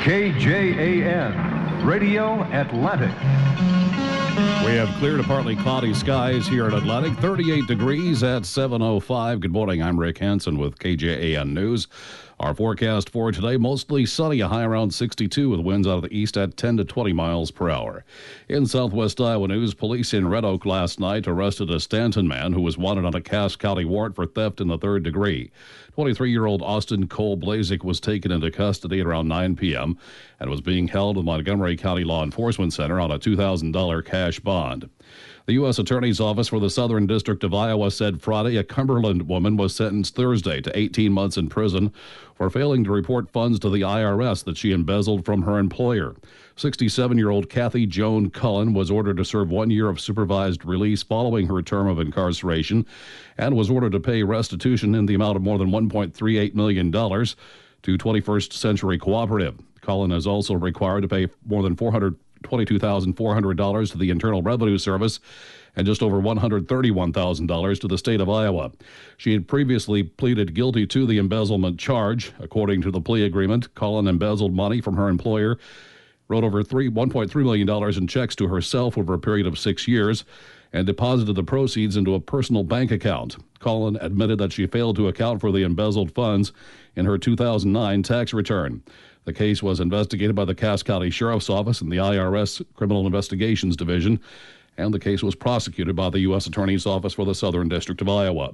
KJAN, Radio Atlantic. We have clear to partly cloudy skies here in Atlantic, 38 degrees at 7:05. Good morning, I'm Rick Hansen with KJAN News. Our forecast for today, mostly sunny, a high around 62 with winds out of the east at 10 to 20 miles per hour. In Southwest Iowa news, police in Red Oak last night arrested a Stanton man who was wanted on a Cass County warrant for theft in the third degree. 23-year-old Austin Cole Blazik was taken into custody at around 9 p.m. and was being held at Montgomery County Law Enforcement Center on a $2,000 cash bond. The U.S. Attorney's Office for the Southern District of Iowa said Friday a Cumberland woman was sentenced Thursday to 18 months in prison for failing to report funds to the IRS that she embezzled from her employer. 67-year-old Kathy Joan Cullen was ordered to serve 1 year of supervised release following her term of incarceration and was ordered to pay restitution in the amount of more than $1.38 million to 21st Century Cooperative. Cullen is also required to pay more than $22,400 to the Internal Revenue Service and just over $131,000 to the state of Iowa. She had previously pleaded guilty to the embezzlement charge. According to the plea agreement, Cullen embezzled money from her employer, wrote over $1.3 million in checks to herself over a period of 6 years, and deposited the proceeds into a personal bank account. Cullen admitted that she failed to account for the embezzled funds in her 2009 tax return. The case was investigated by the Cass County Sheriff's Office and the IRS Criminal Investigations Division, and the case was prosecuted by the U.S. Attorney's Office for the Southern District of Iowa.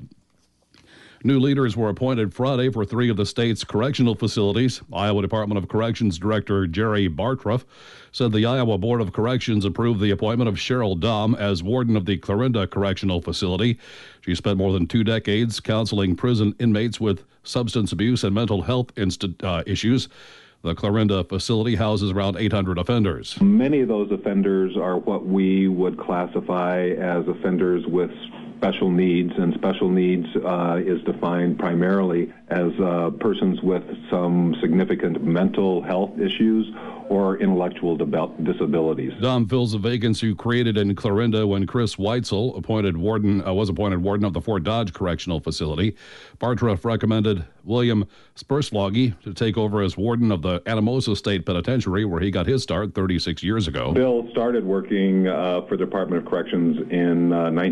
New leaders were appointed Friday for 3 of the state's correctional facilities. Iowa Department of Corrections Director Jerry Bartroff said the Iowa Board of Corrections approved the appointment of Cheryl Dahm as warden of the Clarinda Correctional Facility. She spent more than 2 decades counseling prison inmates with substance abuse and mental health issues. The Clarinda facility houses around 800 offenders. Many of those offenders are what we would classify as offenders with special needs, and special needs is defined primarily as persons with some significant mental health issues or intellectual disabilities. Dahm fills a vacancy created in Clarinda when Chris Weitzel was appointed warden of the Fort Dodge Correctional Facility. Bartroff recommended William Spurslogy to take over as warden of the Anamosa State Penitentiary, where he got his start 36 years ago. Bill started working for the Department of Corrections in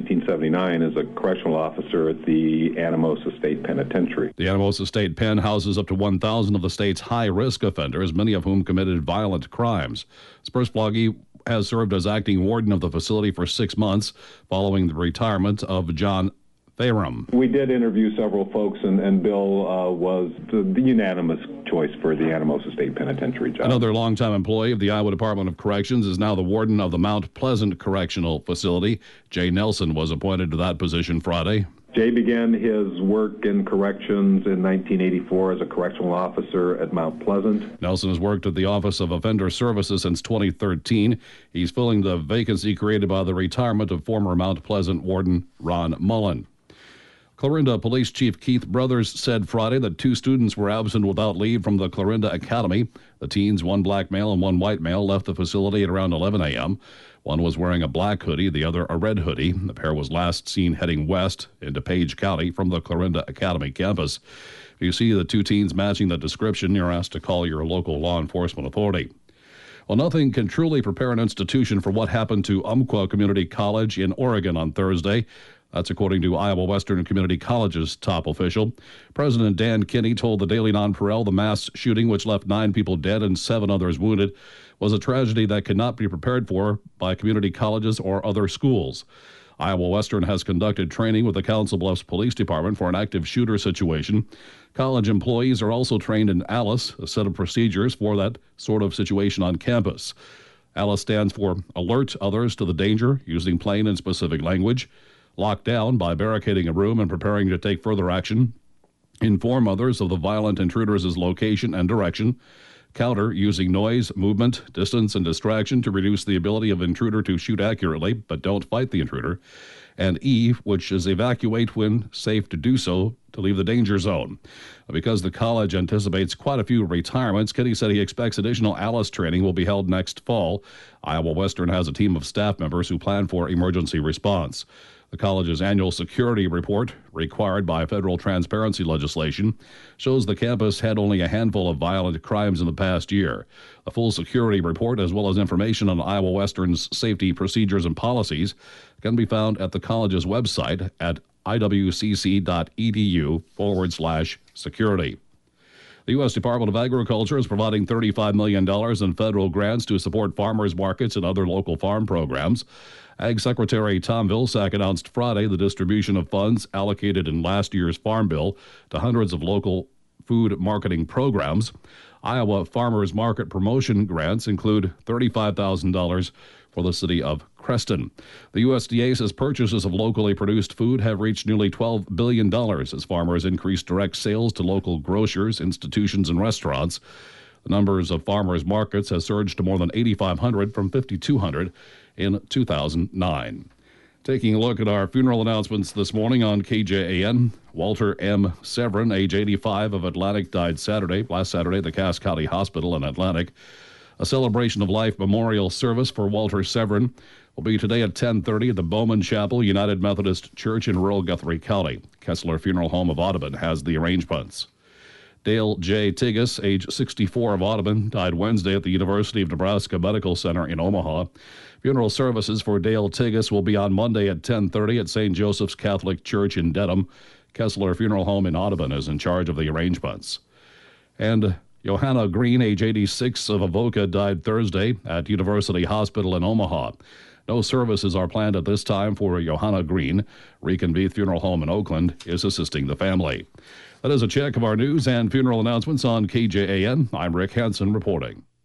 1979 as a correctional officer at the Anamosa State Penitentiary. The Anamosa State Pen houses up to 1,000 of the state's high-risk offenders, many of whom committed violent crimes. Spurslogy has served as acting warden of the facility for 6 months following the retirement of John Thayram. We did interview several folks, and Bill was the unanimous choice for the Anamosa State Penitentiary job. Another longtime employee of the Iowa Department of Corrections is now the warden of the Mount Pleasant Correctional Facility. Jay Nelson was appointed to that position Friday. Jay began his work in corrections in 1984 as a correctional officer at Mount Pleasant. Nelson has worked at the Office of Offender Services since 2013. He's filling the vacancy created by the retirement of former Mount Pleasant warden Ron Mullen. Clarinda Police Chief Keith Brothers said Friday that 2 students were absent without leave from the Clarinda Academy. The teens, 1 black male and 1 white male, left the facility at around 11 a.m. One was wearing a black hoodie, the other a red hoodie. The pair was last seen heading west into Page County from the Clarinda Academy campus. If you see the 2 teens matching the description, you're asked to call your local law enforcement authority. Well, nothing can truly prepare an institution for what happened to Umpqua Community College in Oregon on Thursday. That's according to Iowa Western Community College's top official. President Dan Kinney told the Daily Nonpareil the mass shooting, which left 9 people dead and 7 others wounded, was a tragedy that cannot be prepared for by community colleges or other schools. Iowa Western has conducted training with the Council Bluffs Police Department for an active shooter situation. College employees are also trained in ALICE, a set of procedures for that sort of situation on campus. ALICE stands for Alert Others to the Danger, using plain and specific language. Lock down by barricading a room and preparing to take further action. Inform others of the violent intruder's location and direction. Counter using noise, movement, distance, and distraction to reduce the ability of intruder to shoot accurately, but don't fight the intruder. And E, which is evacuate when safe to do so to leave the danger zone. Because the college anticipates quite a few retirements, Kinney said he expects additional ALICE training will be held next fall. Iowa Western has a team of staff members who plan for emergency response. The college's annual security report, required by federal transparency legislation, shows the campus had only a handful of violent crimes in the past year. A full security report, as well as information on Iowa Western's safety procedures and policies, can be found at the college's website at iwcc.edu/security. The U.S. Department of Agriculture is providing $35 million in federal grants to support farmers markets and other local farm programs. Ag Secretary Tom Vilsack announced Friday the distribution of funds allocated in last year's Farm Bill to hundreds of local food marketing programs. Iowa Farmers Market Promotion grants include $35,000 for the city of Creston. The USDA says purchases of locally produced food have reached nearly $12 billion as farmers increase direct sales to local grocers, institutions, and restaurants. The numbers of farmers markets has surged to more than 8,500 from 5,200 in 2009. Taking a look at our funeral announcements this morning on KJAN, Walter M. Severin, age 85, of Atlantic, died last Saturday at the Cass County Hospital in Atlantic. A celebration of life memorial service for Walter Severin will be today at 10:30 at the Bowman Chapel, United Methodist Church in rural Guthrie County. Kessler Funeral Home of Audubon has the arrangements. Dale J. Tigas, age 64, of Audubon, died Wednesday at the University of Nebraska Medical Center in Omaha. Funeral services for Dale Tigas will be on Monday at 10:30 at St. Joseph's Catholic Church in Dedham. Kessler Funeral Home in Audubon is in charge of the arrangements. And Johanna Green, age 86, of Avoca, died Thursday at University Hospital in Omaha. No services are planned at this time for Johanna Green. Reconvene Funeral Home in Oakland is assisting the family. That is a check of our news and funeral announcements on KJAN. I'm Rick Hansen reporting.